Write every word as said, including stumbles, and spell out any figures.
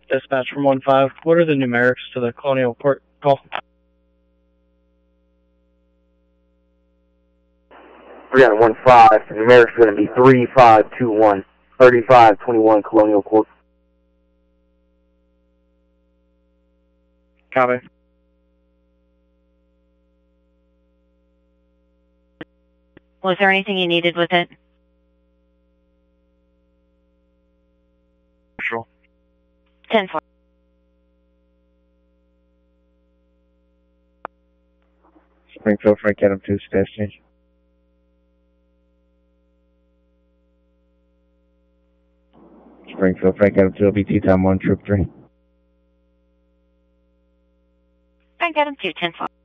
Dispatch from one five. What are the numerics to the Colonial Port call? three on one five. The numerics are going to be three five two one. thirty-five twenty-one Colonial Court. Copy. Was there anything you needed with it? Sure. ten four. Springfield, Frank Adam two, staff change. Springfield, Frank Adam two, L B T, time one, troop three. Frank Adam two, ten four.